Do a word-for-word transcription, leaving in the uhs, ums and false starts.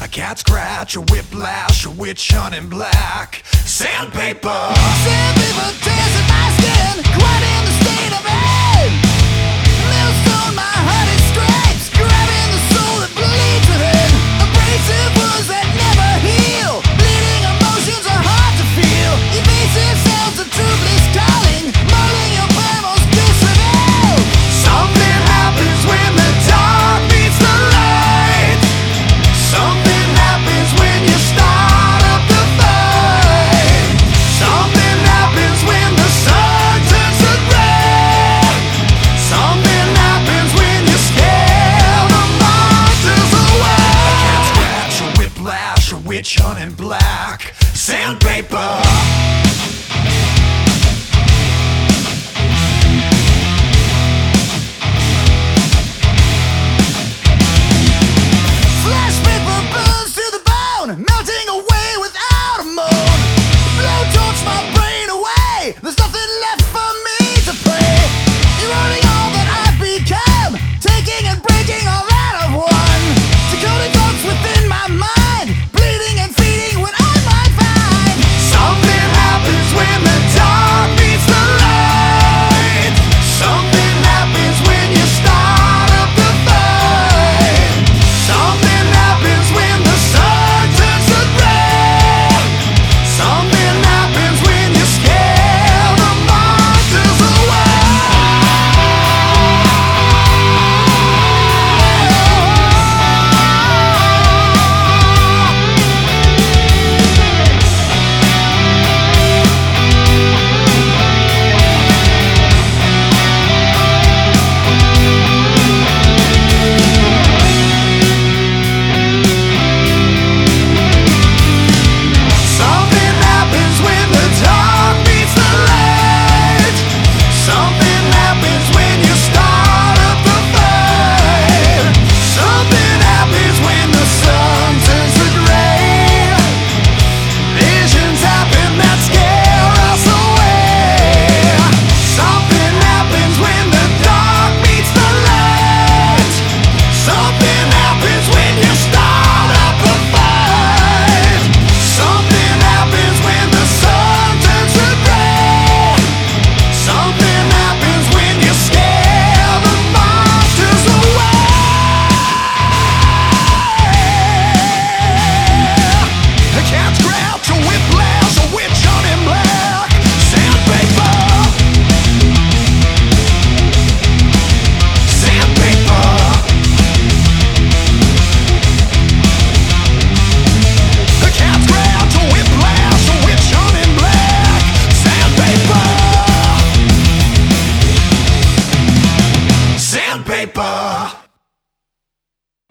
A cat scratch, a whiplash, a witch hunt in black. Sandpaper. Sandpaper tears at my skin, quite in the state of pain. Millstone, my heart it scrapes, grabbing the soul that bleeds within. Abrasive wounds that never heal, bleeding emotions are hard to feel. Evasive sounds of truthless calling, mauling your primals disavow. Something happens when the dark meets the light. Something happens when you start up the fight. Something happens when the sun turns to gray. Something happens when you scare the monsters away. A cat scratch, a whiplash, a witch hunt in black. Sandpaper. Melting away without a moan. Blowtorch my brain away. There's nothing left for me to pray. Eroding all that I've become, taking and breaking all that I've won. Decoding thoughts within my mind, bleeding and feeding what I might find. Something happens when the dark meets the light. Something happens when you start up the fight. Something happens when the sun. Something happens when you scare the monsters away. Paper.